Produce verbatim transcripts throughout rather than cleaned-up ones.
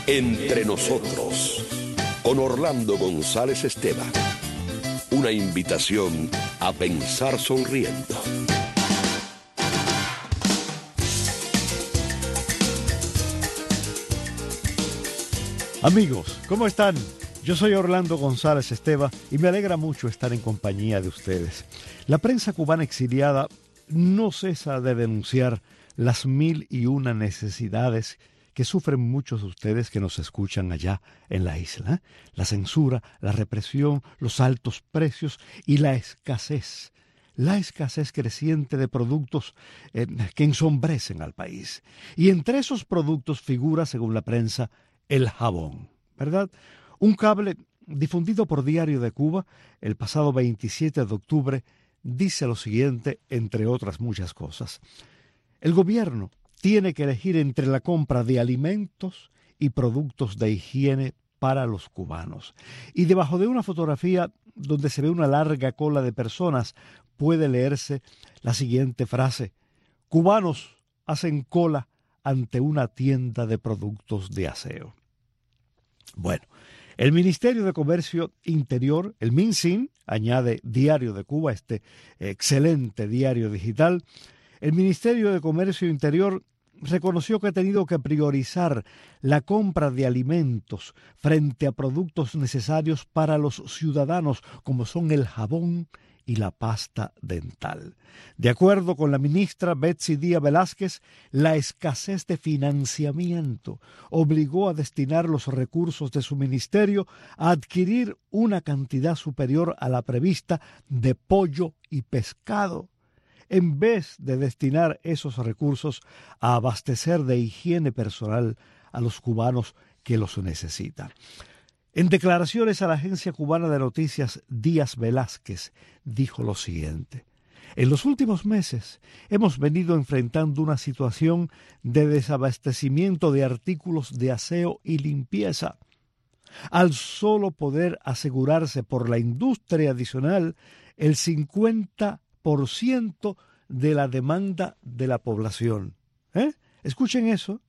Entre nosotros, con Orlando González Esteban. Una invitación a pensar sonriendo. Amigos, ¿cómo están? Yo soy Orlando González Esteban y me alegra mucho estar en compañía de ustedes. La prensa cubana exiliada no cesa de denunciar las mil y una necesidades que sufren muchos de ustedes que nos escuchan allá en la isla. La censura, la represión, los altos precios y la escasez. La escasez creciente de productos eh, que ensombrecen al país. Y entre esos productos figura, según la prensa, el jabón, ¿verdad? Un cable difundido por Diario de Cuba el pasado veintisiete de octubre dice lo siguiente, entre otras muchas cosas. El gobierno tiene que elegir entre la compra de alimentos y productos de higiene para los cubanos. Y debajo de una fotografía donde se ve una larga cola de personas puede leerse la siguiente frase: cubanos hacen cola ante una tienda de productos de aseo. Bueno, el Ministerio de Comercio Interior, el MinSIN, añade Diario de Cuba, este excelente diario digital. El Ministerio de Comercio Interior reconoció que ha tenido que priorizar la compra de alimentos frente a productos necesarios para los ciudadanos, como son el jabón y la pasta dental. De acuerdo con la ministra Betsy Díaz Velázquez, la escasez de financiamiento obligó a destinar los recursos de su ministerio a adquirir una cantidad superior a la prevista de pollo y pescado, en vez de destinar esos recursos a abastecer de higiene personal a los cubanos que los necesitan. En declaraciones a la agencia cubana de noticias, Díaz Velázquez dijo lo siguiente: en los últimos meses hemos venido enfrentando una situación de desabastecimiento de artículos de aseo y limpieza. Al solo poder asegurarse por la industria adicional el cincuenta por ciento de la demanda de la población. ¿Eh? Escuchen eso.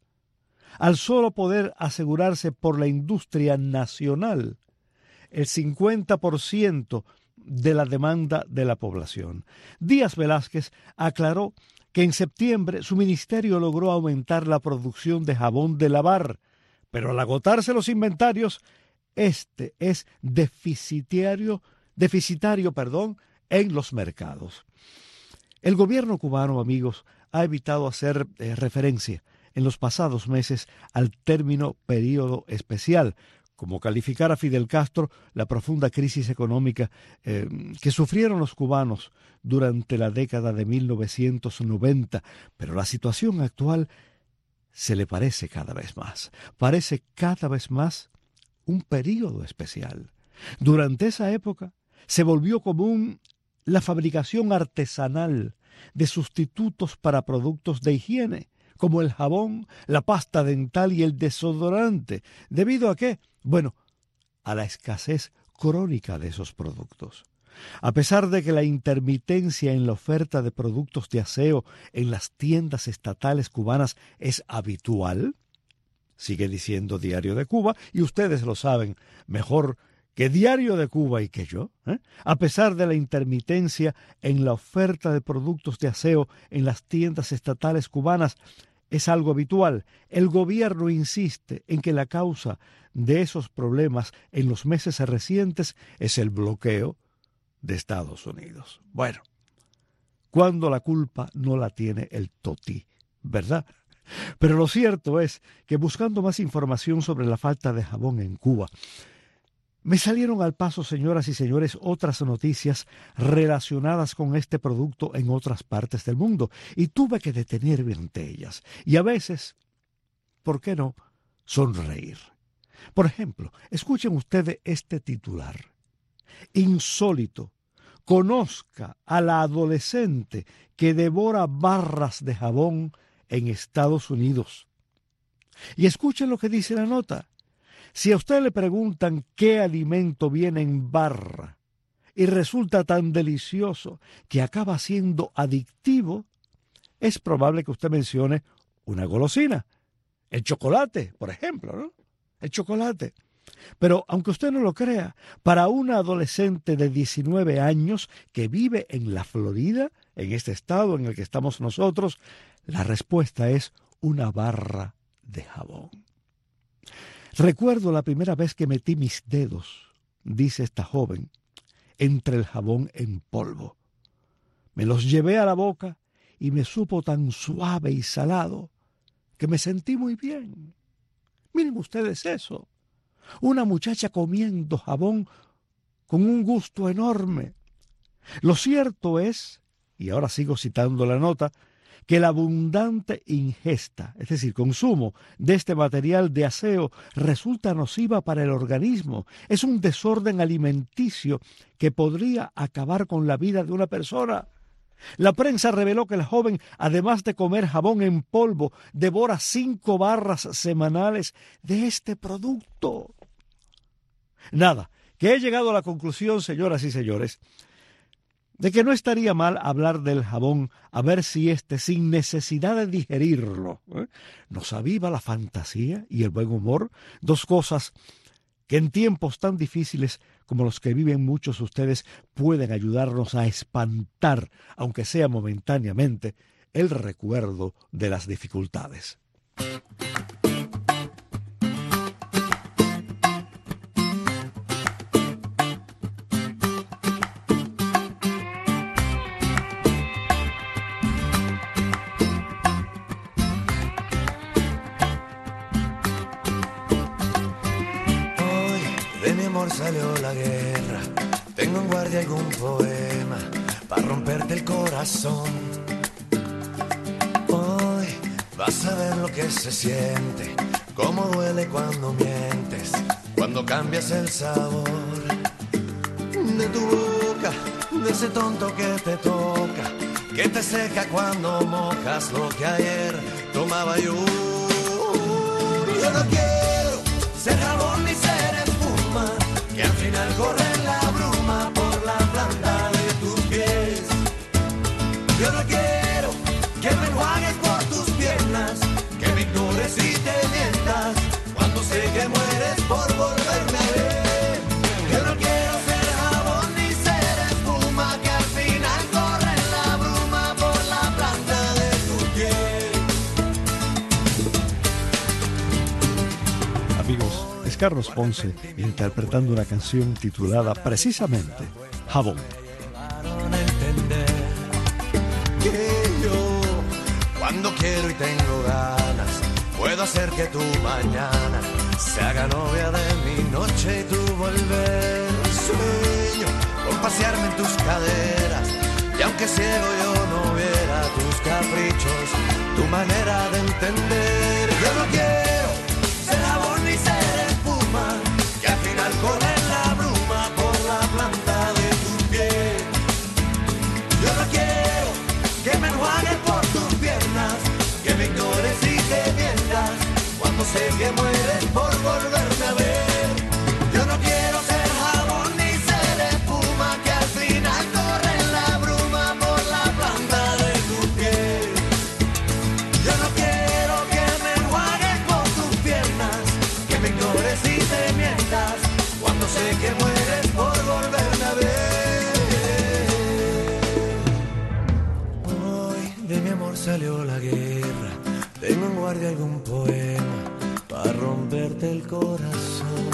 Al solo poder asegurarse por la industria nacional el cincuenta por ciento de la demanda de la población. Díaz Velázquez aclaró que en septiembre su ministerio logró aumentar la producción de jabón de lavar, pero al agotarse los inventarios, este es deficitario, deficitario, perdón, en los mercados. El gobierno cubano, amigos, ha evitado hacer eh, referencia en los pasados meses al término período especial, como calificar a Fidel Castro la profunda crisis económica eh, que sufrieron los cubanos durante la década de mil novecientos noventa, pero la situación actual se le parece cada vez más, parece cada vez más un período especial. Durante esa época se volvió común la fabricación artesanal de sustitutos para productos de higiene, como el jabón, la pasta dental y el desodorante. ¿Debido a qué? Bueno, a la escasez crónica de esos productos. A pesar de que la intermitencia en la oferta de productos de aseo en las tiendas estatales cubanas es habitual, sigue diciendo Diario de Cuba, y ustedes lo saben mejor que Diario de Cuba y que yo, ¿eh? A pesar de la intermitencia en la oferta de productos de aseo en las tiendas estatales cubanas, es algo habitual. El gobierno insiste en que la causa de esos problemas en los meses recientes es el bloqueo de Estados Unidos. Bueno, cuando la culpa no la tiene el totí, ¿verdad? Pero lo cierto es que buscando más información sobre la falta de jabón en Cuba, me salieron al paso, señoras y señores, otras noticias relacionadas con este producto en otras partes del mundo, y tuve que detenerme ante ellas. Y a veces, ¿por qué no?, sonreír. Por ejemplo, escuchen ustedes este titular. Insólito. Conozca a la adolescente que devora barras de jabón en Estados Unidos. Y escuchen lo que dice la nota. Si a usted le preguntan qué alimento viene en barra y resulta tan delicioso que acaba siendo adictivo, es probable que usted mencione una golosina, el chocolate, por ejemplo, ¿no? el chocolate. Pero aunque usted no lo crea, para una adolescente de diecinueve años que vive en la Florida, en este estado en el que estamos nosotros, la respuesta es una barra de jabón. Recuerdo la primera vez que metí mis dedos, dice esta joven, entre el jabón en polvo. Me los llevé a la boca y me supo tan suave y salado que me sentí muy bien. Miren ustedes eso. Una muchacha comiendo jabón con un gusto enorme. Lo cierto es, y ahora sigo citando la nota, que la abundante ingesta, es decir, consumo de este material de aseo resulta nociva para el organismo. Es un desorden alimenticio que podría acabar con la vida de una persona. La prensa reveló que el joven, además de comer jabón en polvo, devora cinco barras semanales de este producto. Nada, que he llegado a la conclusión, señoras y señores, de que no estaría mal hablar del jabón, a ver si éste, sin necesidad de digerirlo, ¿eh? nos aviva la fantasía y el buen humor, dos cosas que en tiempos tan difíciles como los que viven muchos de ustedes pueden ayudarnos a espantar, aunque sea momentáneamente, el recuerdo de las dificultades. Salió la guerra, tengo en guardia algún poema para romperte el corazón. Hoy vas a ver lo que se siente, cómo duele cuando mientes, cuando cambias el sabor de tu boca, de ese tonto que te toca, que te seca cuando mojas lo que ayer tomaba yo. Yo no quiero ser jabón ni ser espuma, que al final corre la bruma por la planta de tus pies. Yo no quiero que me enjuagues por tus piernas, que me ignores y te mientas cuando sé que mueres por volverme a ver. Yo no quiero ser jabón ni ser espuma, que al final corre la bruma por la planta de tu piel. Amigos, es Carlos Ponce interpretando una canción titulada precisamente Jabón. Que yo, cuando quiero y tengo ganas, puedo hacer que tu mañana se haga novia de mi noche y tu volver. Sueño con pasearme en tus caderas, y aunque ciego yo no viera tus caprichos, tu manera de entender. Yo no quiero ser jabón ni ser espuma, que al final corre la bruma por la planta de tu piel. Yo no quiero que me enjuagues por tus piernas, que me ignores y te mientas cuando sé que mueres por volverme a ver. Yo no quiero ser jabón ni ser espuma, que al final corre la bruma por la planta de tu piel. Yo no quiero que me enjuagues por tus piernas, que me ignores y te mientas cuando sé que mueres por volverme a ver. Hoy de mi amor salió la guerra, tengo en guardia algún poema para romperte el corazón.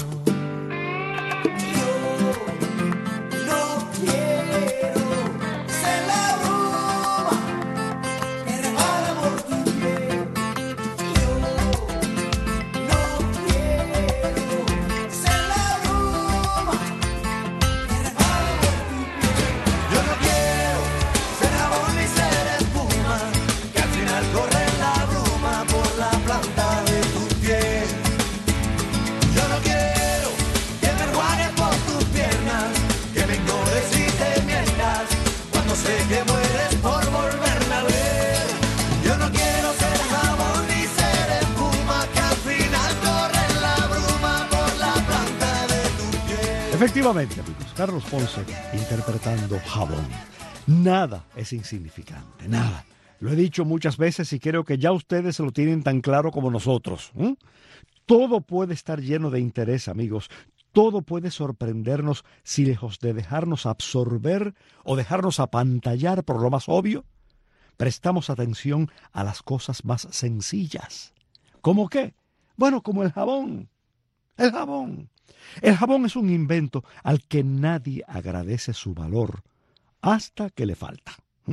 Efectivamente, amigos, Carlos Ponce interpretando Jabón. Nada es insignificante, nada. Lo he dicho muchas veces y creo que ya ustedes se lo tienen tan claro como nosotros. ¿eh? Todo puede estar lleno de interés, amigos. Todo puede sorprendernos si lejos de dejarnos absorber o dejarnos apantallar por lo más obvio, prestamos atención a las cosas más sencillas. ¿Cómo qué? Bueno, como el jabón. El jabón. El jabón es un invento al que nadie agradece su valor hasta que le falta.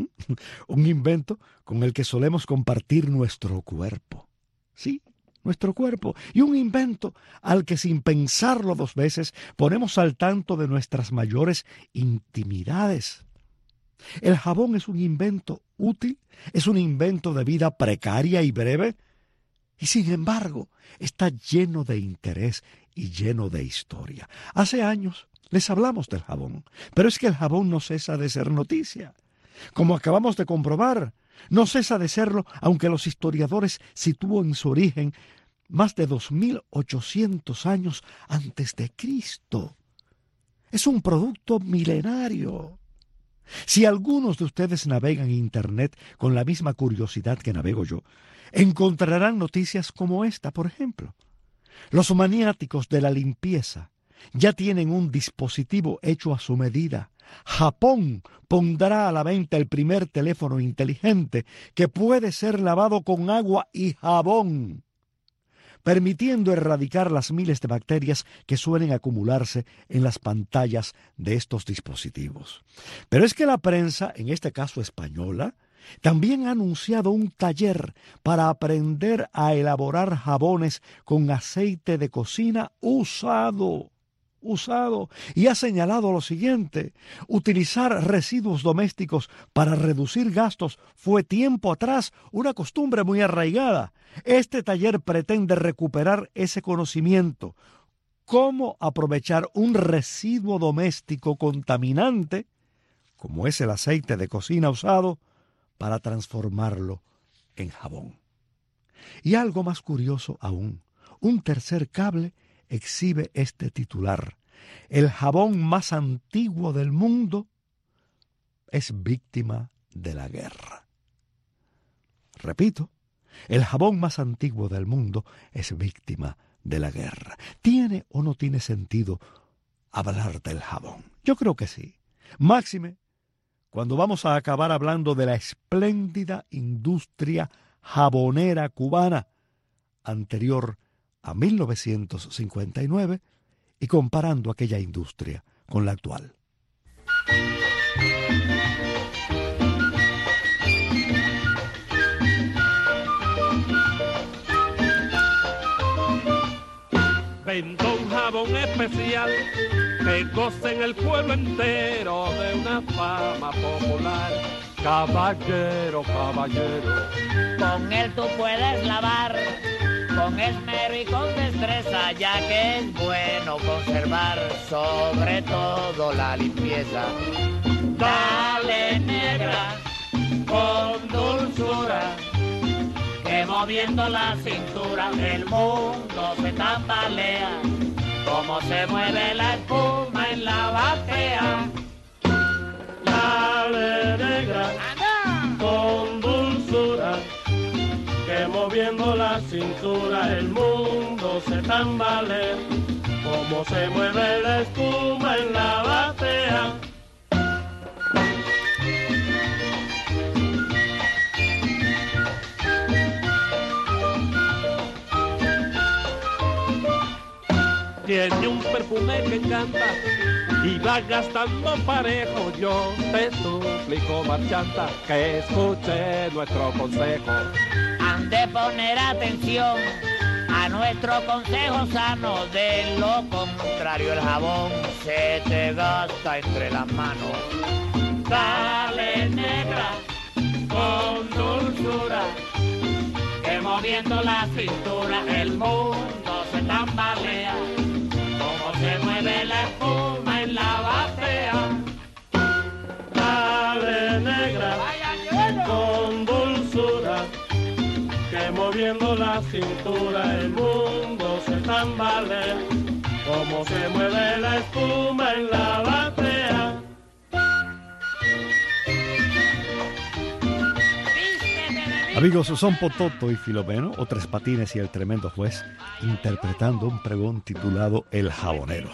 Un invento con el que solemos compartir nuestro cuerpo. Sí, nuestro cuerpo. Y un invento al que sin pensarlo dos veces ponemos al tanto de nuestras mayores intimidades. El jabón es un invento útil, es un invento de vida precaria y breve, y sin embargo está lleno de interés y lleno de historia. Hace años les hablamos del jabón, pero es que el jabón no cesa de ser noticia. Como acabamos de comprobar, no cesa de serlo, aunque los historiadores sitúan su origen más de dos mil ochocientos años antes de Cristo. Es un producto milenario. Si algunos de ustedes navegan Internet con la misma curiosidad que navego yo, encontrarán noticias como esta, por ejemplo. Los maniáticos de la limpieza ya tienen un dispositivo hecho a su medida. Japón pondrá a la venta el primer teléfono inteligente que puede ser lavado con agua y jabón, permitiendo erradicar las miles de bacterias que suelen acumularse en las pantallas de estos dispositivos. Pero es que la prensa, en este caso española, también ha anunciado un taller para aprender a elaborar jabones con aceite de cocina usado. usado y ha señalado lo siguiente: utilizar residuos domésticos para reducir gastos fue tiempo atrás una costumbre muy arraigada. Este taller pretende recuperar ese conocimiento. Cómo aprovechar un residuo doméstico contaminante, como es el aceite de cocina usado, para transformarlo en jabón. Y algo más curioso aún, un tercer cable exhibe este titular: el jabón más antiguo del mundo es víctima de la guerra. Repito, el jabón más antiguo del mundo es víctima de la guerra. ¿Tiene o no tiene sentido hablar del jabón? Yo creo que sí. Máxime, cuando vamos a acabar hablando de la espléndida industria jabonera cubana anterior a mil novecientos cincuenta y nueve y comparando aquella industria con la actual. Vendo un jabón especial que goza en el pueblo entero de una fama popular. Caballero, caballero, con él tú puedes lavar con esmero y con destreza, ya que es bueno conservar sobre todo la limpieza. Dale, negra, con dulzura, que moviendo la cintura el mundo se tambalea, como se mueve la espuma en la batea. Dale, negra, con dulzura, que moviendo la cintura el mundo se tambalea, como se mueve la espuma en la batea. Tiene un perfume que encanta y va gastando parejo. Yo te suplico, marchanta, que escuche nuestro consejo. Han de poner atención a nuestro consejo sano, de lo contrario el jabón se te gasta entre las manos. Dale, negra, con dulzura, que moviendo la cintura el mundo se tambalea, como se mueve la espuma en la batea. Dale, negra, con dulzura, que moviendo la cintura el mundo se tambalea, como se mueve la espuma en la batea. Vístete de Amigos, son Pototo y Filomeno, o Tres Patines y el Tremendo Juez, interpretando un pregón titulado El Jabonero.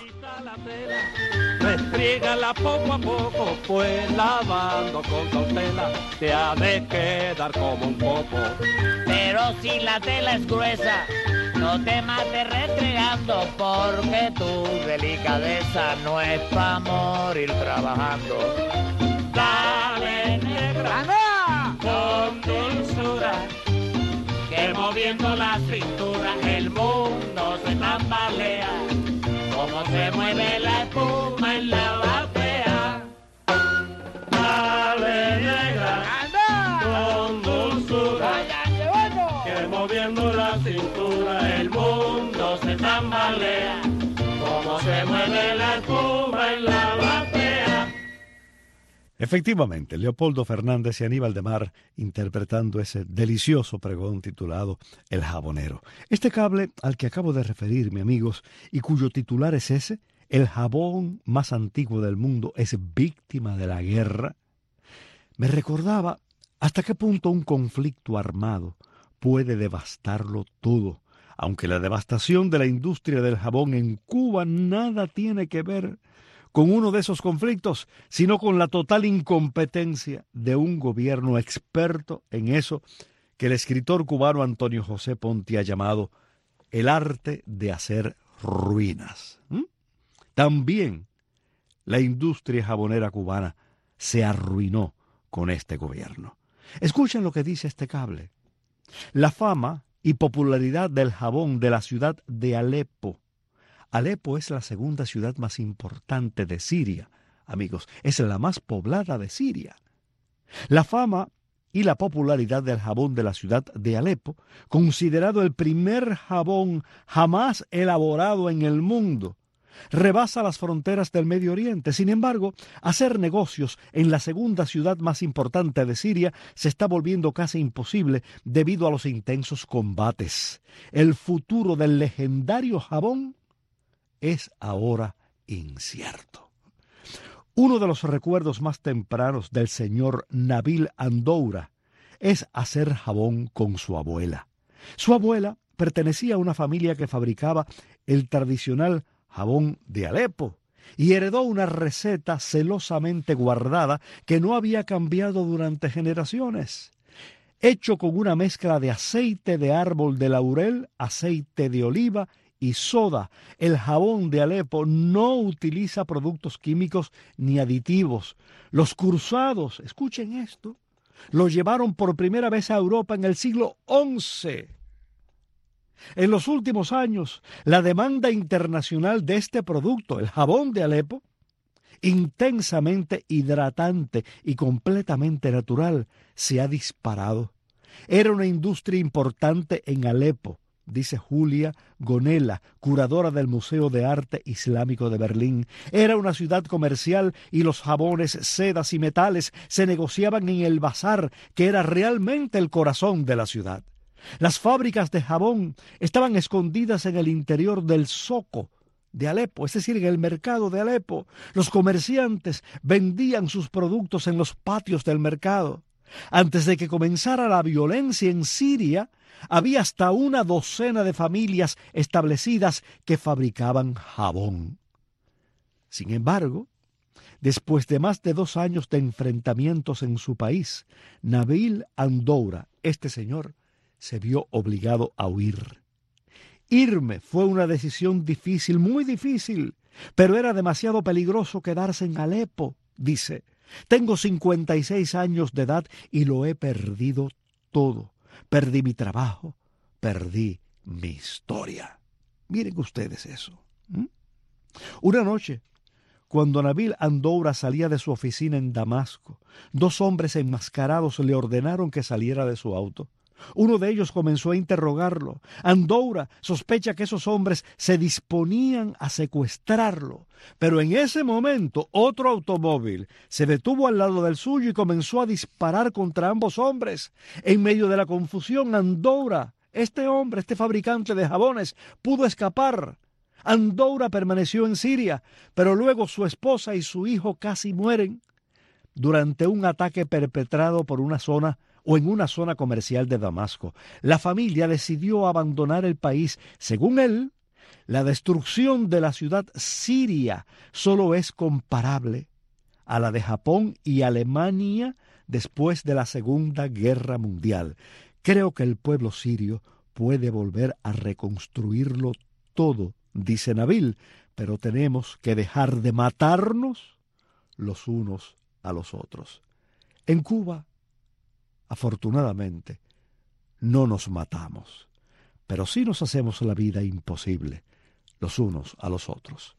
Restrígala poco a poco, pues lavando con cautela te ha de quedar como un popo. Pero si la tela es gruesa, no te mates restregando, porque tu delicadeza no es pa' morir trabajando. Dale, negra, con dulzura, que moviendo la cintura el mundo se tambalea, como se mueve la espuma en la batea. Dale, negra, con dulzura, que moviendo la cintura el mundo se tambalea, como se mueve la espuma en la batea. Efectivamente, Leopoldo Fernández y Aníbal de Mar interpretando ese delicioso pregón titulado El Jabonero. Este cable al que acabo de referirme, amigos, y cuyo titular es ese, el jabón más antiguo del mundo es víctima de la guerra, me recordaba hasta qué punto un conflicto armado puede devastarlo todo, aunque la devastación de la industria del jabón en Cuba nada tiene que ver con uno de esos conflictos, sino con la total incompetencia de un gobierno experto en eso que el escritor cubano Antonio José Ponti ha llamado el arte de hacer ruinas. ¿Mm? También la industria jabonera cubana se arruinó con este gobierno. Escuchen lo que dice este cable. La fama y popularidad del jabón de la ciudad de Alepo. Alepo es la segunda ciudad más importante de Siria, amigos, es la más poblada de Siria. La fama y la popularidad del jabón de la ciudad de Alepo, considerado el primer jabón jamás elaborado en el mundo, rebasa las fronteras del Medio Oriente. Sin embargo, hacer negocios en la segunda ciudad más importante de Siria se está volviendo casi imposible debido a los intensos combates. El futuro del legendario jabón es ahora incierto. Uno de los recuerdos más tempranos del señor Nabil Andoura es hacer jabón con su abuela. Su abuela pertenecía a una familia que fabricaba el tradicional jabón de Alepo y heredó una receta celosamente guardada que no había cambiado durante generaciones. Hecho con una mezcla de aceite de árbol de laurel, aceite de oliva y soda, el jabón de Alepo no utiliza productos químicos ni aditivos. Los cruzados, escuchen esto, lo llevaron por primera vez a Europa en el siglo once. En los últimos años, la demanda internacional de este producto, el jabón de Alepo, intensamente hidratante y completamente natural, se ha disparado. Era una industria importante en Alepo, dice Julia Gonella, curadora del Museo de Arte Islámico de Berlín. Era una ciudad comercial y los jabones, sedas y metales se negociaban en el bazar, que era realmente el corazón de la ciudad. Las fábricas de jabón estaban escondidas en el interior del zoco de Alepo, es decir, en el mercado de Alepo. Los comerciantes vendían sus productos en los patios del mercado. Antes de que comenzara la violencia en Siria, había hasta una docena de familias establecidas que fabricaban jabón. Sin embargo, después de más de dos años de enfrentamientos en su país, Nabil Andoura, este señor, se vio obligado a huir. Irme fue una decisión difícil, muy difícil, pero era demasiado peligroso quedarse en Alepo, dice. Tengo cincuenta y seis años de edad y lo he perdido todo. Perdí mi trabajo, perdí mi historia. Miren ustedes eso. ¿Mm? Una noche, cuando Nabil Andoura salía de su oficina en Damasco, dos hombres enmascarados le ordenaron que saliera de su auto. Uno de ellos comenzó a interrogarlo. Andoura sospecha que esos hombres se disponían a secuestrarlo, pero en ese momento otro automóvil se detuvo al lado del suyo y comenzó a disparar contra ambos hombres. En medio de la confusión, Andoura, este hombre, este fabricante de jabones, pudo escapar. Andoura permaneció en Siria, pero luego su esposa y su hijo casi mueren durante un ataque perpetrado por una zona o en una zona comercial de Damasco. La familia decidió abandonar el país. Según él, la destrucción de la ciudad siria solo es comparable a la de Japón y Alemania después de la Segunda Guerra Mundial. Creo que el pueblo sirio puede volver a reconstruirlo todo, dice Nabil, pero tenemos que dejar de matarnos los unos a los otros. En Cuba, afortunadamente, no nos matamos, pero sí nos hacemos la vida imposible los unos a los otros.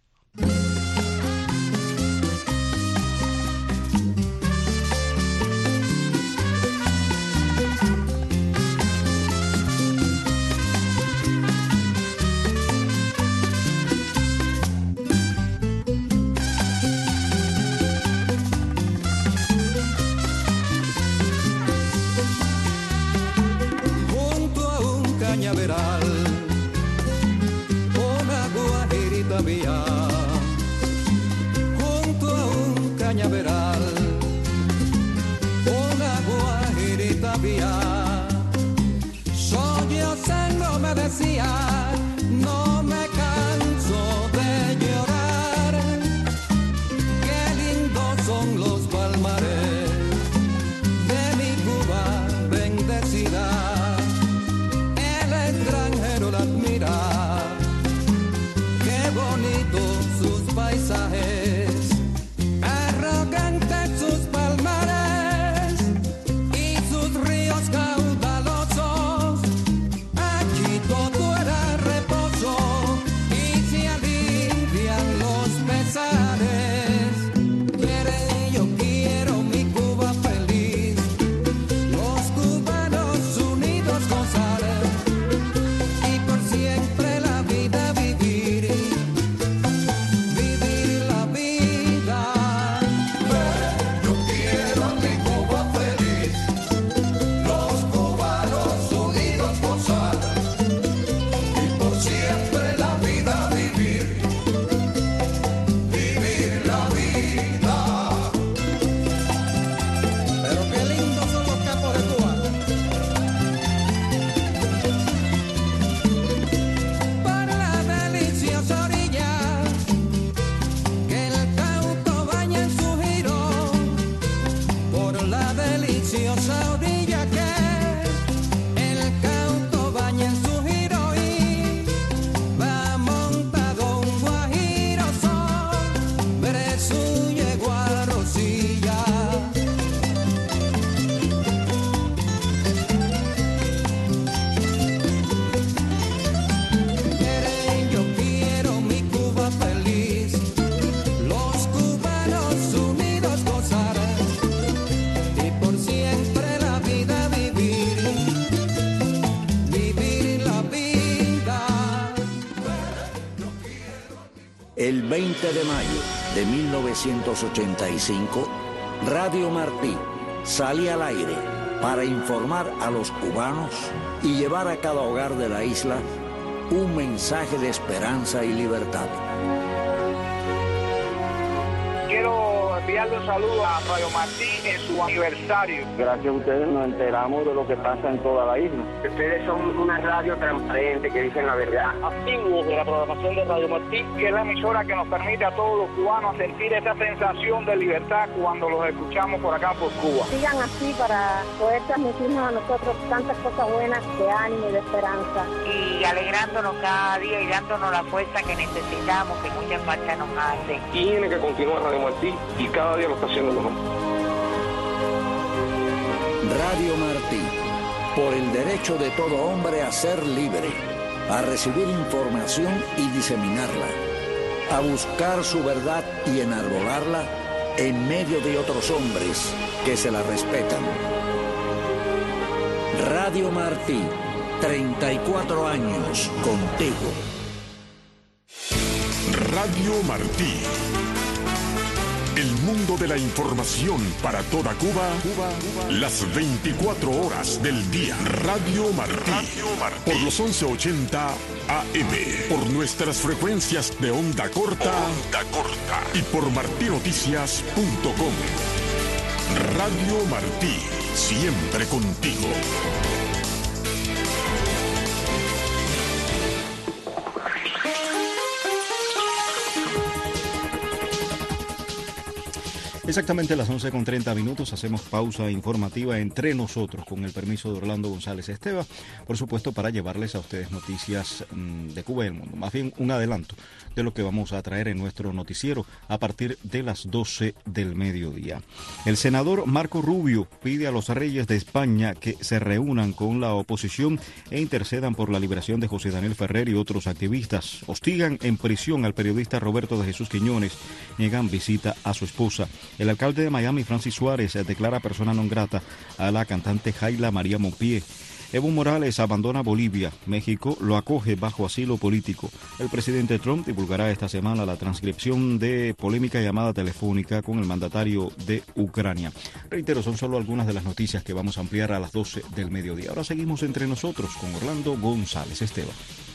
Junto a un cañaveral, una guajirita mía. Junto a un cañaveral, una guajirita mía. Sollozando me decía, no me canso de llorar. Qué lindos son los palmares de mi Cuba bendecida. El extranjero la admira, qué bonitos sus paisajes, arrogantes sus palmares y sus ríos caudalosos. Aquí todo era reposo y se alivian los pesares. Quiere, yo quiero mi Cuba feliz, los cubanos unidos gozar y por siempre la vida vivir, vivir la vida. Yo quiero mi Cuba feliz, los cubanos unidos gozar y por siempre la vida vivir, vivir la vida. Pero qué lindos son los campos de Cuba. Por la deliciosa orilla que el Cauto baña en su giro, por la deliciosa orilla que el Cauto baña en su giro y va montado un guajiro sobre su yegua Rosilla. Quiere, yo quiero mi Cuba feliz, los cubanos unidos gozar y por siempre la vida vivir, vivir la vida. El veinte de mayo de mil novecientos ochenta y cinco, Radio Martí sale al aire para informar a los cubanos y llevar a cada hogar de la isla un mensaje de esperanza y libertad. Quiero enviarle un saludo a Radio Martí en su aniversario. Gracias a ustedes nos enteramos de lo que pasa en toda la isla. Ustedes son una radio transparente que dicen la verdad. Activos de la programación de Radio Martí, que es la emisora que nos permite a todos los cubanos sentir esa sensación de libertad cuando los escuchamos por acá por Cuba. Sigan así para poder transmitirnos a nosotros tantas cosas buenas de ánimo y de esperanza. Y alegrándonos cada día y dándonos la fuerza que necesitamos, que mucha falta nos hace. Tiene que continuar Radio Martí y cada día lo está haciendo mejor. Radio Martí, por el derecho de todo hombre a ser libre, a recibir información y diseminarla, a buscar su verdad y enarbolarla en medio de otros hombres que se la respetan. Radio Martí, treinta y cuatro años contigo. Radio Martí. El mundo de la información para toda Cuba, las veinticuatro horas del día. Radio Martí, Radio Martí. Por los once ochenta A M, por nuestras frecuencias de onda corta, onda corta y por martinoticias punto com. Radio Martí. siempre contigo. Exactamente a las once con treinta minutos hacemos pausa informativa entre nosotros con el permiso de Orlando González Esteva, por supuesto para llevarles a ustedes noticias mmm, de Cuba y el mundo, más bien un adelanto de lo que vamos a traer en nuestro noticiero a partir de las doce del mediodía. El senador Marco Rubio pide a los reyes de España que se reúnan con la oposición e intercedan por la liberación de José Daniel Ferrer y otros activistas. Hostigan en prisión al periodista Roberto de Jesús Quiñones, niegan visita a su esposa. El alcalde de Miami, Francis Suárez, declara persona non grata a la cantante Jaila María Monpié. Evo Morales abandona Bolivia. México lo acoge bajo asilo político. El presidente Trump divulgará esta semana la transcripción de polémica llamada telefónica con el mandatario de Ucrania. Reitero, son solo algunas de las noticias que vamos a ampliar a las doce del mediodía. Ahora seguimos entre nosotros con Orlando González Esteva.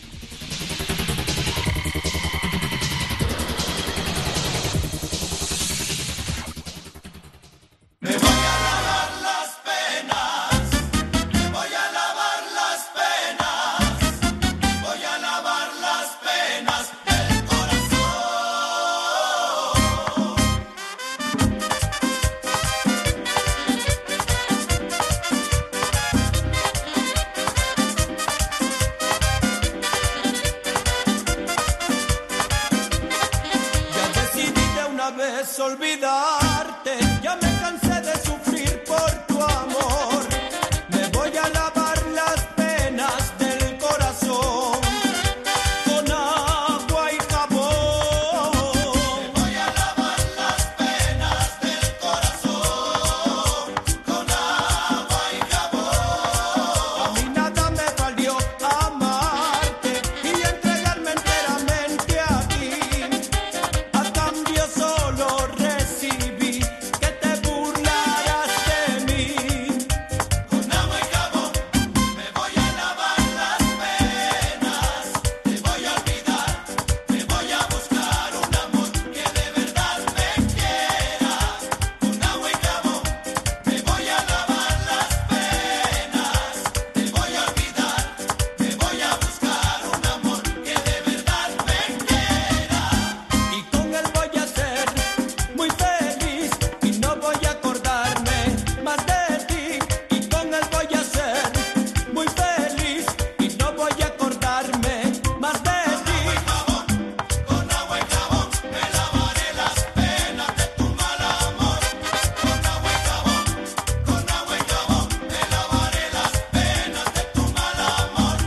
Olvidarte, ya me cansé de sufrir por tu amor. Me voy a lavar las penas del corazón con agua y jabón. Me voy a lavar las penas del corazón con agua y jabón. A mí nada me valió amarte y entregarme enteramente a ti. A cambio solo recibí que te burlaras de mí. Con agua y jabón me voy a lavar las penas. Te voy a olvidar, te voy a buscar un amor que de verdad me quiera. Con agua y jabón me voy a lavar las penas. Te voy a olvidar, te voy a buscar un amor que de verdad me quiera. Y con él voy a ser muy feliz y no voy a acordarme más de ti. Y con él voy a ser muy feliz y no voy a acordarme más de ti. Con agua y jabón me lavaré las penas de tu mal amor. Con agua y jabón, con agua y jabón me lavaré las penas de tu mal amor.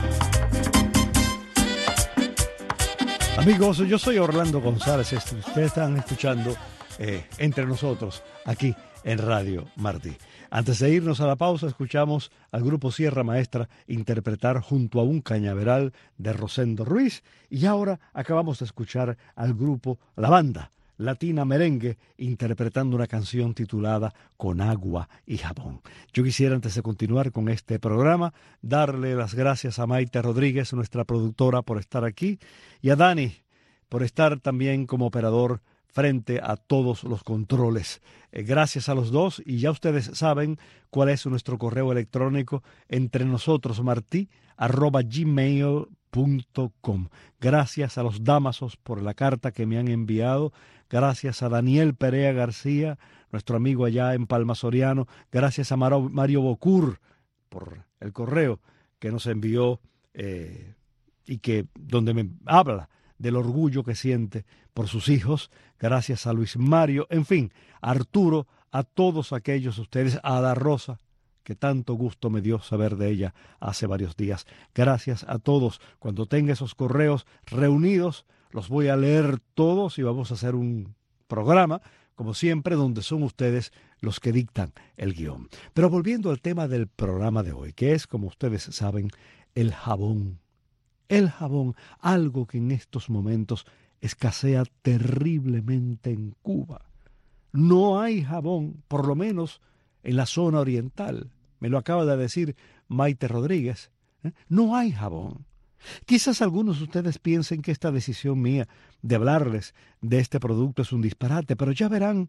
Amigos, yo soy Orlando González. Ustedes están escuchando eh, Entre Nosotros, aquí en Radio Martí. Antes de irnos a la pausa, escuchamos al grupo Sierra Maestra interpretar Junto a un cañaveral de Rosendo Ruiz. Y ahora acabamos de escuchar al grupo, la banda Latina Merengue, interpretando una canción titulada Con agua y jabón. Yo quisiera, antes de continuar con este programa, darle las gracias a Maite Rodríguez, nuestra productora, por estar aquí, y a Dani, por estar también como operador frente a todos los controles. Eh, gracias a los dos, y ya ustedes saben cuál es nuestro correo electrónico, entre nosotros martí arroba gmail punto com. Gracias a los Damasos por la carta que me han enviado. Gracias a Daniel Perea García, nuestro amigo allá en Palma Soriano. Gracias a Mario Bocur por el correo que nos envió eh, y que donde me habla del orgullo que siente por sus hijos. Gracias a Luis Mario, en fin, a Arturo, a todos aquellos ustedes, a Ada Rosa, que tanto gusto me dio saber de ella hace varios días. Gracias a todos. Cuando tenga esos correos reunidos, los voy a leer todos y vamos a hacer un programa, como siempre, donde son ustedes los que dictan el guión. Pero volviendo al tema del programa de hoy, que es, como ustedes saben, el jabón. El jabón, algo que en estos momentos escasea terriblemente en Cuba. No hay jabón, por lo menos en la zona oriental. Me lo acaba de decir Maite Rodríguez. ¿Eh? No hay jabón. Quizás algunos de ustedes piensen que esta decisión mía de hablarles de este producto es un disparate, pero ya verán,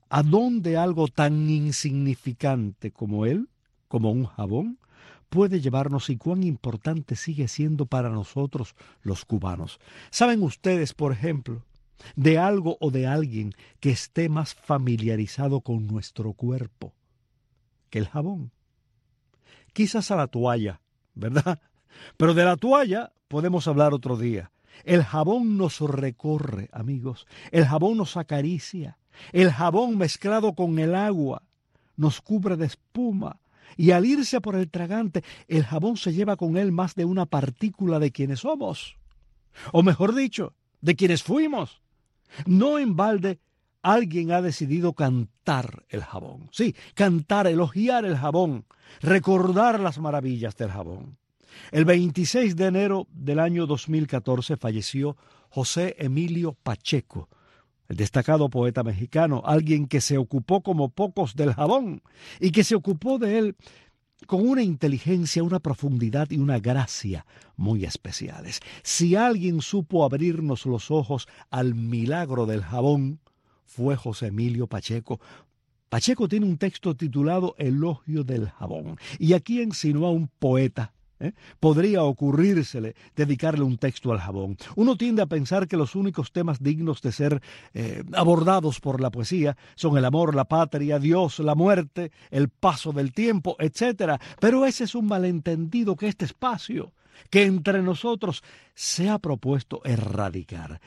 ¿A dónde algo tan insignificante como él, como un jabón, puede llevarnos y cuán importante sigue siendo para nosotros los cubanos? ¿Saben ustedes, por ejemplo, de algo o de alguien que esté más familiarizado con nuestro cuerpo que el jabón? Quizás a la toalla, ¿verdad? Pero de la toalla podemos hablar otro día. El jabón nos recorre, amigos. El jabón nos acaricia. El jabón mezclado con el agua nos cubre de espuma. Y al irse por el tragante, el jabón se lleva con él más de una partícula de quienes somos. O mejor dicho, de quienes fuimos. No en balde, alguien ha decidido cantar el jabón. Sí, cantar, elogiar el jabón, recordar las maravillas del jabón. El veintiséis de enero del año dos mil catorce falleció José Emilio Pacheco, el destacado poeta mexicano, alguien que se ocupó como pocos del jabón y que se ocupó de él con una inteligencia, una profundidad y una gracia muy especiales. Si alguien supo abrirnos los ojos al milagro del jabón, fue José Emilio Pacheco. Pacheco tiene un texto titulado Elogio del jabón, y aquí insinúa un poeta. ¿Eh? Podría ocurrírsele dedicarle un texto al jabón. Uno tiende a pensar que los únicos temas dignos de ser eh, abordados por la poesía son el amor, la patria, Dios, la muerte, el paso del tiempo, etcétera. Pero ese es un malentendido que este espacio, que entre nosotros se ha propuesto erradicar.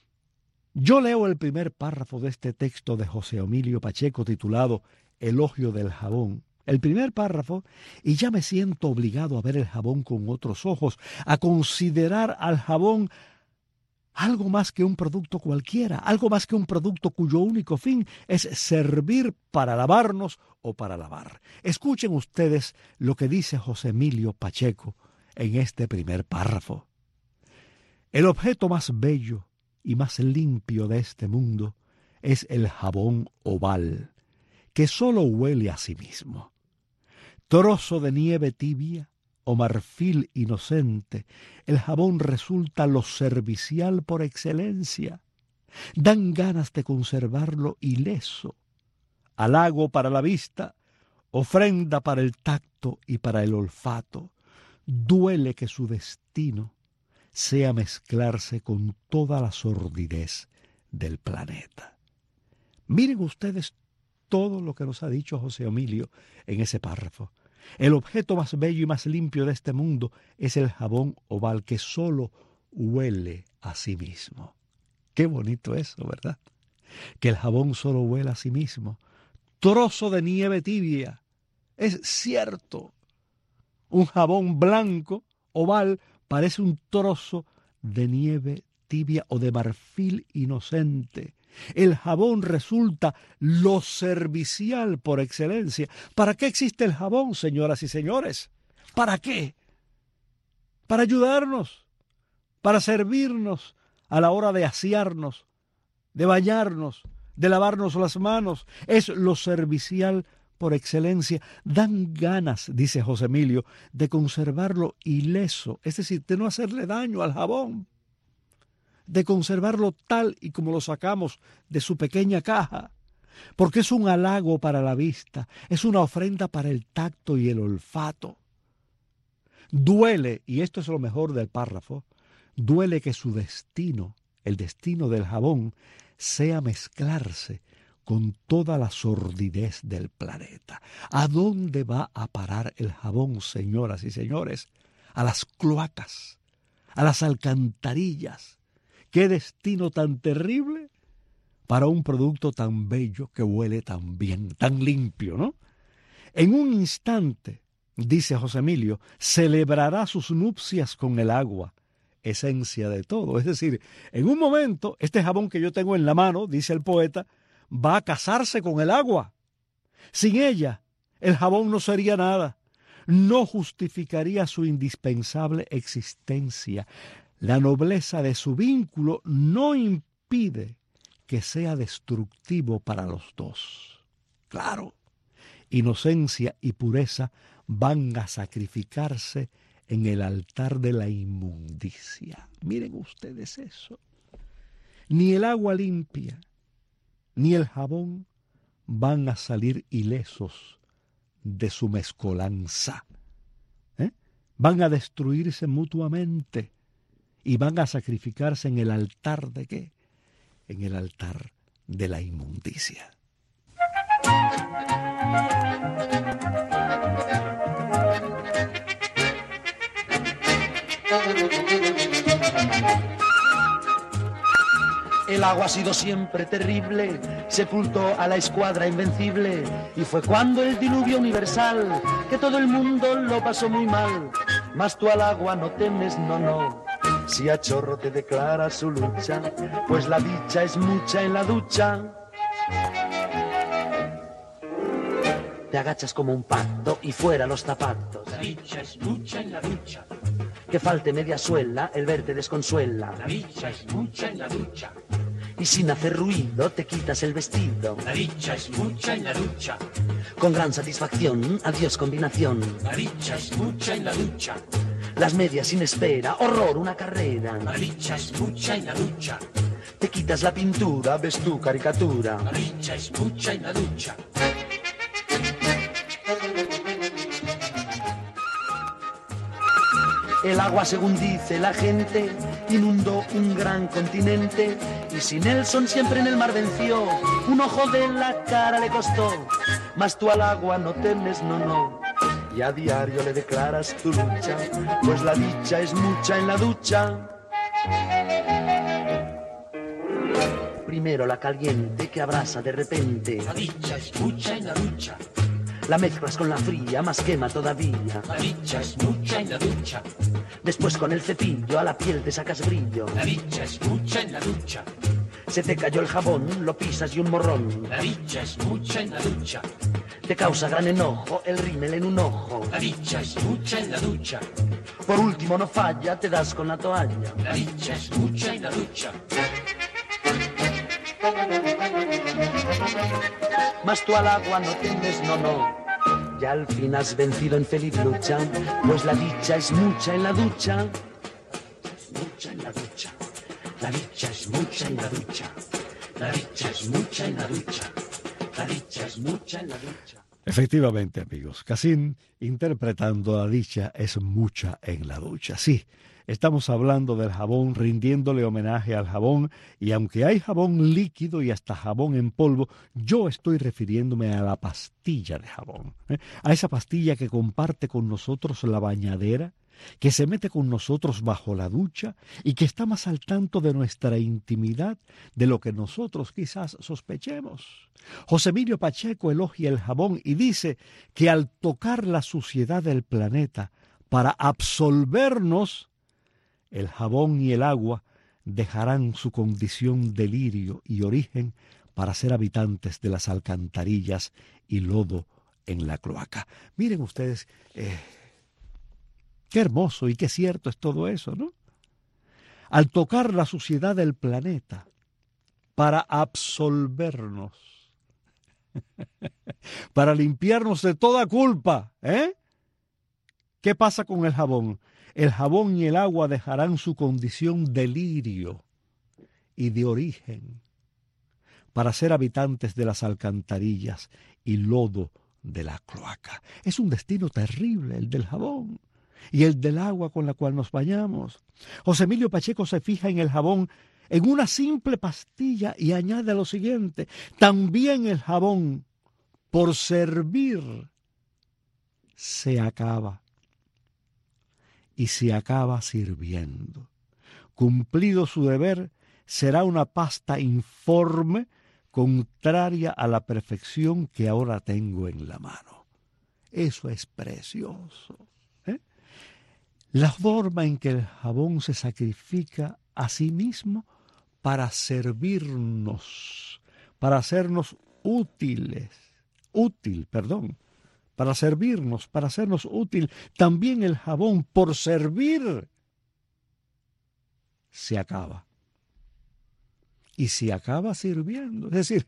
Yo leo el primer párrafo de este texto de José Emilio Pacheco titulado Elogio del jabón. El primer párrafo, y ya me siento obligado a ver el jabón con otros ojos, a considerar al jabón algo más que un producto cualquiera, algo más que un producto cuyo único fin es servir para lavarnos o para lavar. Escuchen ustedes lo que dice José Emilio Pacheco en este primer párrafo. El objeto más bello y más limpio de este mundo es el jabón oval, que solo huele a sí mismo. Trozo de nieve tibia o marfil inocente, el jabón resulta lo servicial por excelencia. Dan ganas de conservarlo ileso, halago para la vista, ofrenda para el tacto y para el olfato. Duele que su destino sea mezclarse con toda la sordidez del planeta. Miren ustedes todo lo que nos ha dicho José Emilio en ese párrafo. El objeto más bello y más limpio de este mundo es el jabón oval, que solo huele a sí mismo. Qué bonito eso, ¿verdad? Que el jabón solo huele a sí mismo. Trozo de nieve tibia. Es cierto. Un jabón blanco, oval, parece un trozo de nieve tibia o de marfil inocente. El jabón resulta lo servicial por excelencia. ¿Para qué existe el jabón, señoras y señores? ¿Para qué? Para ayudarnos, para servirnos a la hora de asearnos, de bañarnos, de lavarnos las manos. Es lo servicial por excelencia. Dan ganas, dice José Emilio, de conservarlo ileso, es decir, de no hacerle daño al jabón, de conservarlo tal y como lo sacamos de su pequeña caja, porque es un halago para la vista, es una ofrenda para el tacto y el olfato. Duele, y esto es lo mejor del párrafo, duele que su destino, el destino del jabón, sea mezclarse con toda la sordidez del planeta. ¿A dónde va a parar el jabón, señoras y señores? A las cloacas, a las alcantarillas. ¡Qué destino tan terrible para un producto tan bello que huele tan bien, tan limpio, ¿no? En un instante, dice José Emilio, celebrará sus nupcias con el agua, esencia de todo. Es decir, en un momento, este jabón que yo tengo en la mano, dice el poeta, va a casarse con el agua. Sin ella, el jabón no sería nada, no justificaría su indispensable existencia. La nobleza de su vínculo no impide que sea destructivo para los dos. Claro, inocencia y pureza van a sacrificarse en el altar de la inmundicia. Miren ustedes eso. Ni el agua limpia, ni el jabón van a salir ilesos de su mezcolanza. ¿Eh? Van a destruirse mutuamente y van a sacrificarse en el altar ¿de qué? En el altar de la inmundicia. El agua ha sido siempre terrible, sepultó a la escuadra invencible, y fue cuando el diluvio universal, que todo el mundo lo pasó muy mal. Mas tú al agua no temes, no, no, si a chorro te declara su lucha, pues la dicha es mucha en la ducha. Te agachas como un pato y fuera los zapatos. La dicha es mucha en la ducha. Que falte media suela, el verte desconsuela. La dicha es mucha en la ducha. Y sin hacer ruido te quitas el vestido. La dicha es mucha en la ducha. Con gran satisfacción, adiós combinación. La dicha es mucha en la ducha. Las medias sin espera, horror, una carrera. La dicha es mucha en la ducha. Te quitas la pintura, ves tu caricatura. La dicha es mucha en la ducha. El agua, según dice la gente, inundó un gran continente, y si Nelson siempre en el mar venció, un ojo de la cara le costó. Mas tú al agua no temes, no, no, y a diario le declaras tu lucha, pues la dicha es mucha en la ducha. Primero la caliente que abrasa de repente. La dicha es mucha en la ducha. La mezclas con la fría, más quema todavía. La dicha es mucha en la ducha. Después con el cepillo a la piel te sacas brillo. La dicha es mucha en la ducha. Se te cayó el jabón, lo pisas y un morrón. La dicha es mucha en la ducha. Te causa gran enojo el rímel en un ojo. La dicha es mucha en la ducha. Por último no falla, te das con la toalla. La dicha es mucha en la ducha. Mas tú al agua no temes, no, no, ya al fin has vencido en feliz lucha, pues la dicha es mucha en la ducha. Mucha en la ducha. La dicha es mucha en la ducha. La dicha es mucha en la ducha. La dicha es mucha en la ducha. Efectivamente, amigos, Casín interpretando La dicha es mucha en la ducha. Sí, estamos hablando del jabón, rindiéndole homenaje al jabón, y aunque hay jabón líquido y hasta jabón en polvo, yo estoy refiriéndome a la pastilla de jabón, ¿eh? A esa pastilla que comparte con nosotros la bañadera, que se mete con nosotros bajo la ducha y que está más al tanto de nuestra intimidad de lo que nosotros quizás sospechemos. José Emilio Pacheco elogia el jabón y dice que al tocar la suciedad del planeta para absolvernos, el jabón y el agua dejarán su condición de lirio y origen para ser habitantes de las alcantarillas y lodo en la cloaca. Miren ustedes, eh, qué hermoso y qué cierto es todo eso, ¿no? Al tocar la suciedad del planeta para absolvernos, para limpiarnos de toda culpa, ¿eh? ¿Qué pasa con el jabón? El jabón y el agua dejarán su condición de lirio y de origen para ser habitantes de las alcantarillas y lodo de la cloaca. Es un destino terrible el del jabón y el del agua con la cual nos bañamos. José Emilio Pacheco se fija en el jabón en una simple pastilla y añade lo siguiente: también el jabón, por servir, se acaba. Y se acaba sirviendo. Cumplido su deber, será una pasta informe, contraria a la perfección que ahora tengo en la mano. Eso es precioso, ¿eh? La forma en que el jabón se sacrifica a sí mismo para servirnos, para hacernos útiles, útil, perdón, para servirnos, para hacernos útil. También el jabón, por servir, se acaba. Y se acaba sirviendo. Es decir,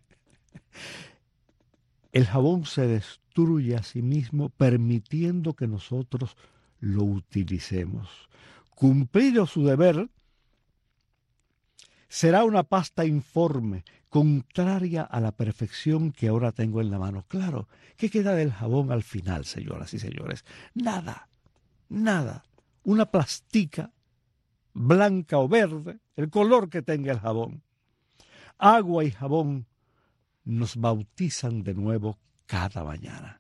el jabón se destruye a sí mismo permitiendo que nosotros lo utilicemos. Cumplido su deber, será una pasta informe, contraria a la perfección que ahora tengo en la mano. Claro, ¿qué queda del jabón al final, señoras y señores? Nada, nada. Una plastica blanca o verde, el color que tenga el jabón. Agua y jabón nos bautizan de nuevo cada mañana.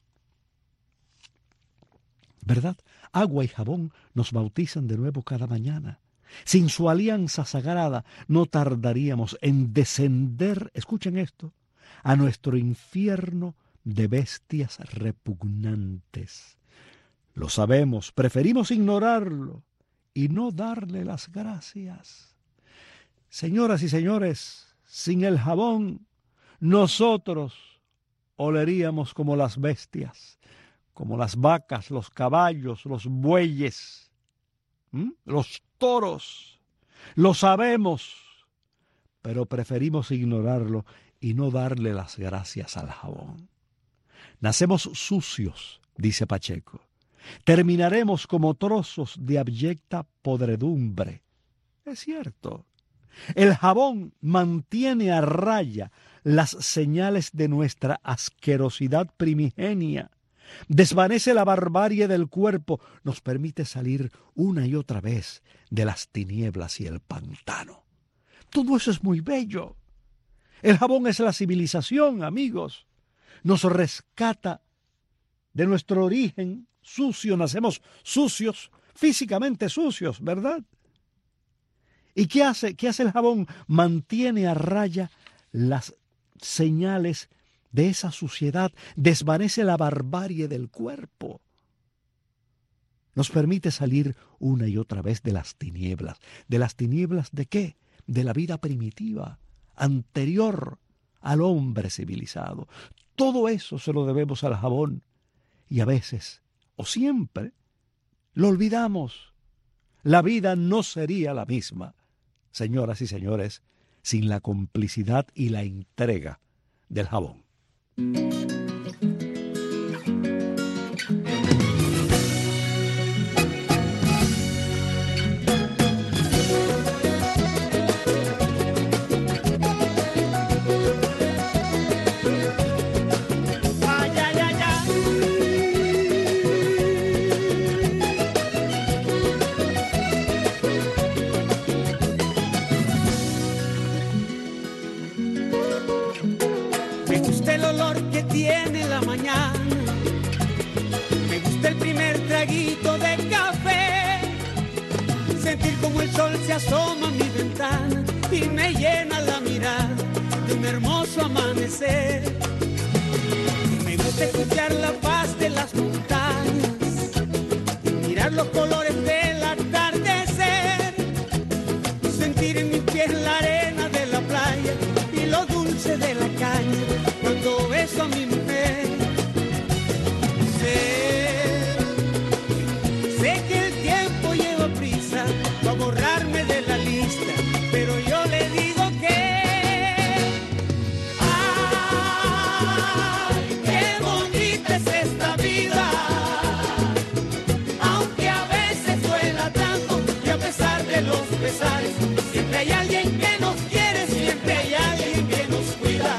¿Verdad? Agua y jabón nos bautizan de nuevo cada mañana. Sin su alianza sagrada no tardaríamos en descender, escuchen esto, a nuestro infierno de bestias repugnantes. Lo sabemos, preferimos ignorarlo y no darle las gracias. Señoras y señores, sin el jabón, nosotros oleríamos como las bestias, como las vacas, los caballos, los bueyes, ¿Mm? los toros. Lo sabemos, pero preferimos ignorarlo y no darle las gracias al jabón. Nacemos sucios, dice Pacheco. Terminaremos como trozos de abyecta podredumbre. Es cierto. El jabón mantiene a raya las señales de nuestra asquerosidad primigenia. Desvanece la barbarie del cuerpo, nos permite salir una y otra vez de las tinieblas y el pantano. Todo eso es muy bello. El jabón es la civilización, amigos. Nos rescata de nuestro origen sucio, nacemos sucios, físicamente sucios, ¿verdad? ¿Y qué hace? ¿Qué hace el jabón? Mantiene a raya las señales de esa suciedad, desvanece la barbarie del cuerpo. Nos permite salir una y otra vez de las tinieblas. ¿De las tinieblas de qué? De la vida primitiva, anterior al hombre civilizado. Todo eso se lo debemos al jabón. Y a veces, o siempre, lo olvidamos. La vida no sería la misma, señoras y señores, sin la complicidad y la entrega del jabón. Tiene la mañana, me gusta el primer traguito de café, sentir como el sol se asoma a mi ventana y me llena la mirada de un hermoso amanecer. Me gusta escuchar la paz de las montañas y mirar los colores del atardecer, sentir en mis pies la arena de la playa y lo dulce de la caña. Cuando beso a mi mujer, sé, sé que el tiempo lleva prisa para borrarme de la lista, pero yo le digo que, ay, qué bonita es esta vida, aunque a veces duela tanto y a pesar de los pesares, siempre hay alguien que nos quiere, siempre hay alguien que nos cuida.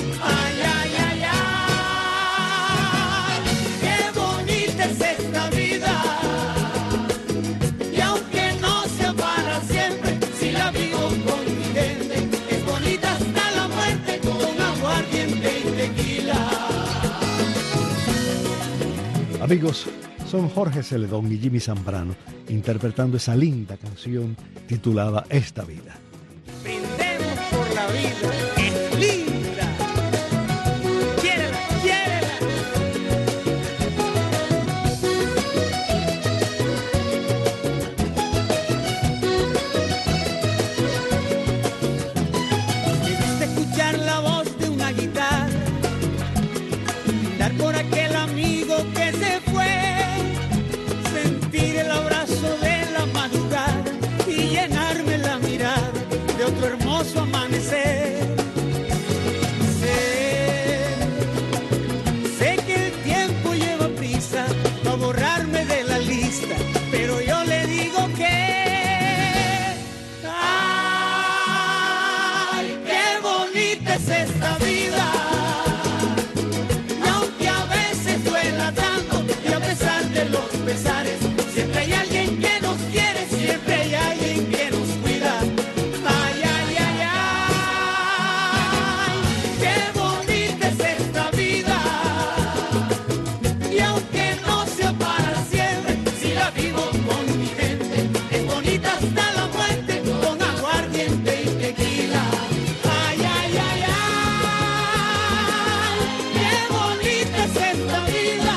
Amigos, son Jorge Celedón y Jimmy Zambrano interpretando esa linda canción titulada Esta Vida. Brindemos por la vida, es linda. Quiérela, quiérela. Me gusta escuchar la voz de una guitarra, brindar por aquel amigo que se fue, sentir el abrazo de la madrugada y llenarme la mirada de otro hermoso amanecer. es esta vida. Y aunque a veces duela tanto, y a pesar de los pesares, siempre hay alguien que nos quiere, siempre hay alguien que nos cuida. Ay, ay, ay, ay, qué bonita es esta vida. Y aunque no sea para siempre, si la vivo con mi gente, es bonita hasta la muerte, con aguardiente y tequila. Ay, ay, ay, ay, qué bonita es esta vida.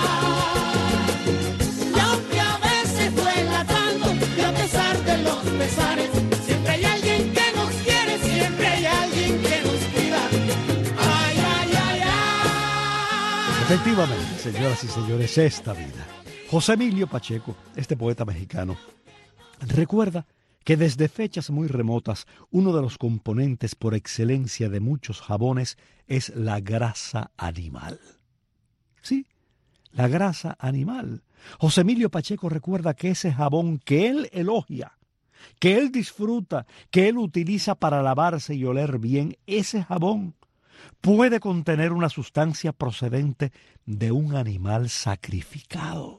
Y aunque a veces duela tanto, y a pesar de los pesares, siempre hay alguien que nos quiere, siempre hay alguien que nos cuida. Ay, ay, ay, ay. Efectivamente, señoras y señores, esta vida. José Emilio Pacheco, este poeta mexicano, recuerda que desde fechas muy remotas, uno de los componentes por excelencia de muchos jabones es la grasa animal. Sí, la grasa animal. José Emilio Pacheco recuerda que ese jabón que él elogia, que él disfruta, que él utiliza para lavarse y oler bien, ese jabón puede contener una sustancia procedente de un animal sacrificado.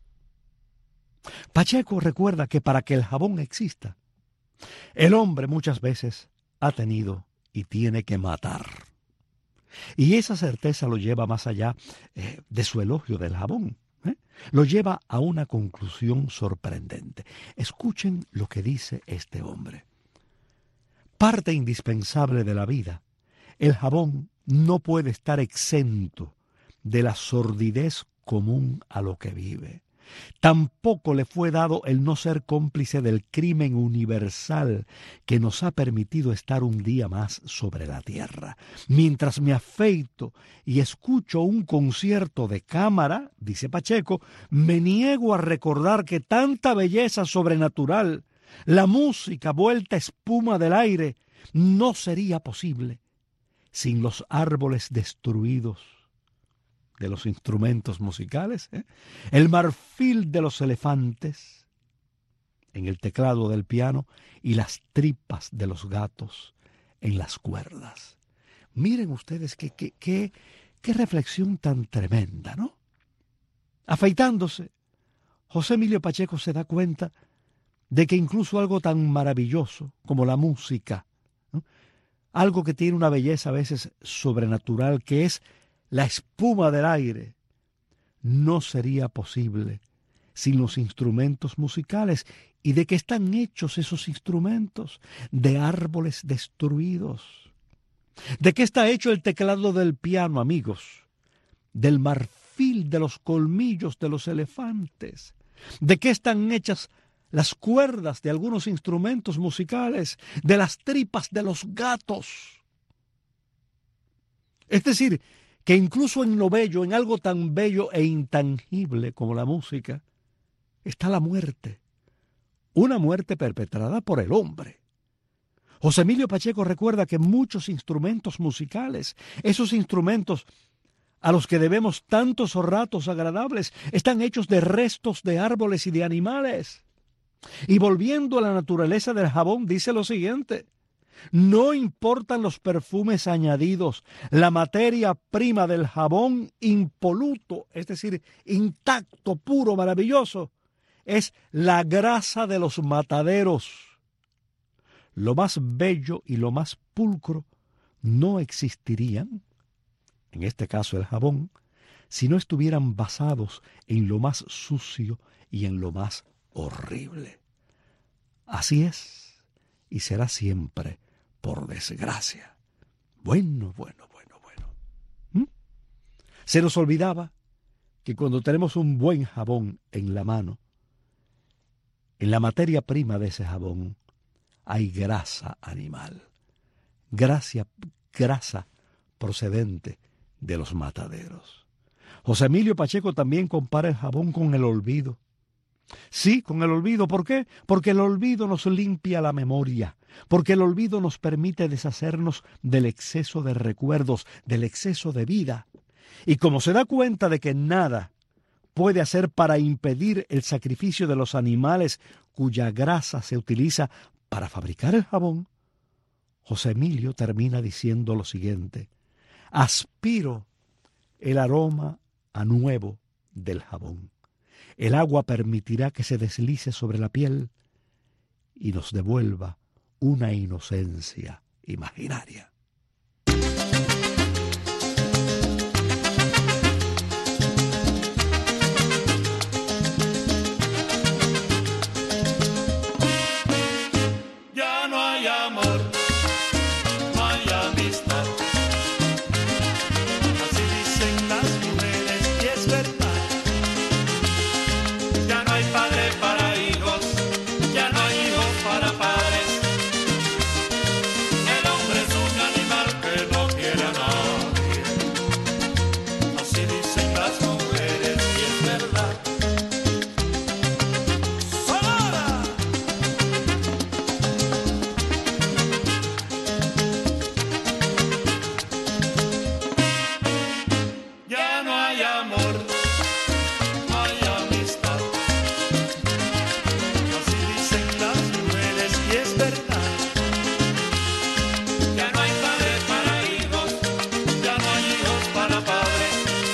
Pacheco recuerda que para que el jabón exista, el hombre muchas veces ha tenido y tiene que matar. Y esa certeza lo lleva más allá eh, de su elogio del jabón. ¿eh? Lo lleva a una conclusión sorprendente. Escuchen lo que dice este hombre. Parte indispensable de la vida, el jabón no puede estar exento de la sordidez común a lo que vive. Tampoco le fue dado el no ser cómplice del crimen universal que nos ha permitido estar un día más sobre la tierra. Mientras me afeito y escucho un concierto de cámara, dice Pacheco, me niego a recordar que tanta belleza sobrenatural, la música vuelta espuma del aire, no sería posible sin los árboles destruidos de los instrumentos musicales, ¿eh? el marfil de los elefantes en el teclado del piano y las tripas de los gatos en las cuerdas. Miren ustedes qué, qué, qué, qué reflexión tan tremenda, ¿no? Afeitándose, José Emilio Pacheco se da cuenta de que incluso algo tan maravilloso como la música, ¿no? Algo que tiene una belleza a veces sobrenatural, que es la espuma del aire, no sería posible sin los instrumentos musicales. ¿Y de qué están hechos esos instrumentos? De árboles destruidos. ¿De qué está hecho el teclado del piano, amigos? Del marfil de los colmillos de los elefantes. ¿De qué están hechas las cuerdas de algunos instrumentos musicales? De las tripas de los gatos. Es decir, que incluso en lo bello, en algo tan bello e intangible como la música, está la muerte. Una muerte perpetrada por el hombre. José Emilio Pacheco recuerda que muchos instrumentos musicales, esos instrumentos a los que debemos tantos ratos agradables, están hechos de restos de árboles y de animales. Y volviendo a la naturaleza del jabón, dice lo siguiente: no importan los perfumes añadidos, la materia prima del jabón impoluto, es decir, intacto, puro, maravilloso, es la grasa de los mataderos. Lo más bello y lo más pulcro no existirían, en este caso el jabón, si no estuvieran basados en lo más sucio y en lo más horrible. Así es, y será siempre, por desgracia. Bueno, bueno, bueno, bueno. ¿Mm? Se nos olvidaba que cuando tenemos un buen jabón en la mano, en la materia prima de ese jabón hay grasa animal. Gracia, grasa procedente de los mataderos. José Emilio Pacheco también compara el jabón con el olvido. Sí, con el olvido. ¿Por qué? Porque el olvido nos limpia la memoria, porque el olvido nos permite deshacernos del exceso de recuerdos, del exceso de vida. Y como se da cuenta de que nada puede hacer para impedir el sacrificio de los animales cuya grasa se utiliza para fabricar el jabón, José Emilio termina diciendo lo siguiente: aspiro el aroma a nuevo del jabón. El agua permitirá que se deslice sobre la piel y nos devuelva una inocencia imaginaria. Ya no hay amor, no hay amistad. Así dicen las mujeres y es verdad. Ya no hay padre para hijos, ya no hay hijos para padres. El hombre es un animal que no quiere a nadie. Así dicen las mujeres y es verdad. ¡Sonora! Ya no hay amor, no hay amistad. Así dicen las mujeres y es verdad. Ya no hay padres para hijos, ya no hay hijos para padres.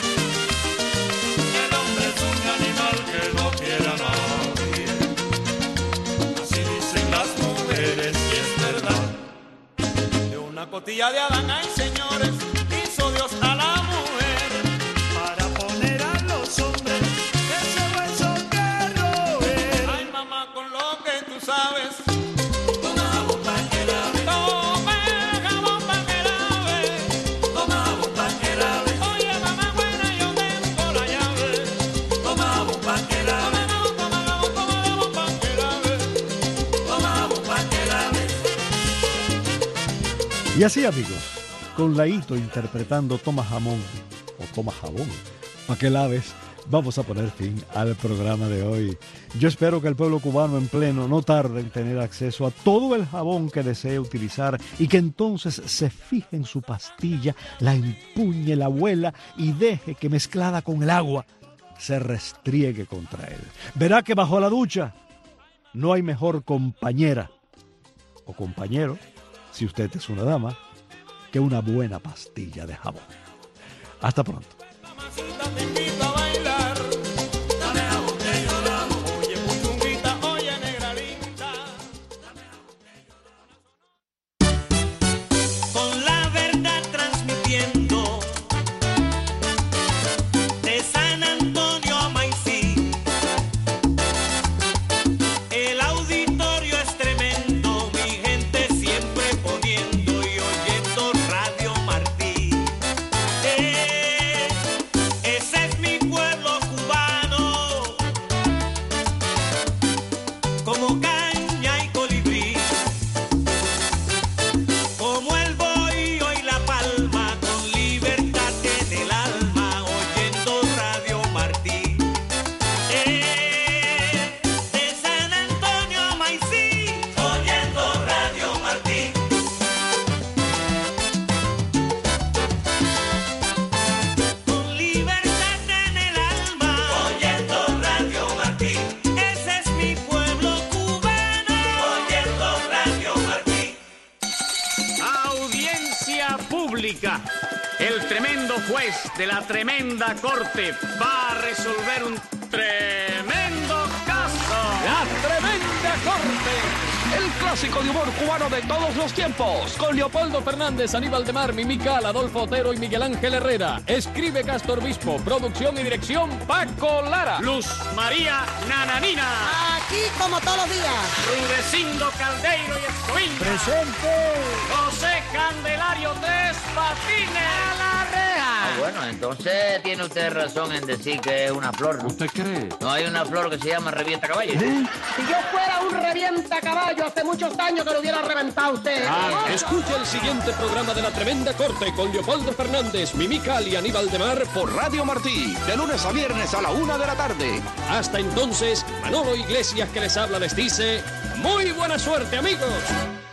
El hombre es un animal que no quiere a nadie. Así dicen las mujeres y es verdad. De una costilla de Adán, ay señores, hizo Dios a la mujer para poner a los hombres ese hueso que roer. Ay mamá, con lo que tú sabes. Toma jabón pa' que lave. Toma jabón pa' que lave. Toma jabón pa' que lave. Oye mamá buena, yo tengo la llave. Toma jabón pa' que lave. Toma jabón, toma jabón pa' que lave. Toma jabón pa' que lave. Y así, amigos, con Laito interpretando Toma Jamón o Toma Jabón, pa' que laves, vamos a poner fin al programa de hoy. Yo espero que el pueblo cubano en pleno no tarde en tener acceso a todo el jabón que desee utilizar y que entonces se fije en su pastilla, la empuñe, la huela y deje que mezclada con el agua se restriegue contra él. Verá que bajo la ducha no hay mejor compañera o compañero, si usted es una dama, que una buena pastilla de jabón. Hasta pronto. Te invito a bailar. Dame jabón que yo lavo. Oye, puchunguita, oye, negra linda. Con la verdad transmitiendo de San Antonio a Maicí. El auditorio es tremendo, mi gente siempre poniendo y oyendo Radio Martí. Eh, ese es mi pueblo cubano, como caña y colibrí, como el bohío y la palma, con libertad en el alma, oyendo Radio Martí. Eh, de San Antonio a Maicí, oyendo Radio Martí. Con libertad en el alma, oyendo Radio Martí. Ese es mi pueblo cubano, oyendo Radio Martí. Audiencia pública. El tremendo juez de la tremenda corte va a resolver un tremendo caso. La Tremenda Corte, el clásico de humor cubano de todos los tiempos, con Leopoldo Fernández, Aníbal de Mar, Mimical, Adolfo Otero y Miguel Ángel Herrera. Escribe Castor Obispo, producción y dirección Paco Lara. Luz María Nananina. Aquí como todos los días. Rudecindo Caldeiro y Escoviña. Presente. José Candelario Tres Patines. A la reja. Ah, bueno, entonces tiene usted razón en decir que es una flor, ¿no? ¿Usted cree? No hay una flor que se llama revienta caballo. Si yo fuera un revienta caballo, hace muchos años que lo hubiera reventado usted. Ah, escucha el siguiente programa de La Tremenda Corte con Leopoldo Fernández, Mimical y Aníbal de Mar por Radio Martí, de lunes a viernes a la una de la tarde. Hasta entonces, Manolo Iglesias que les habla les dice, muy buena suerte, amigos.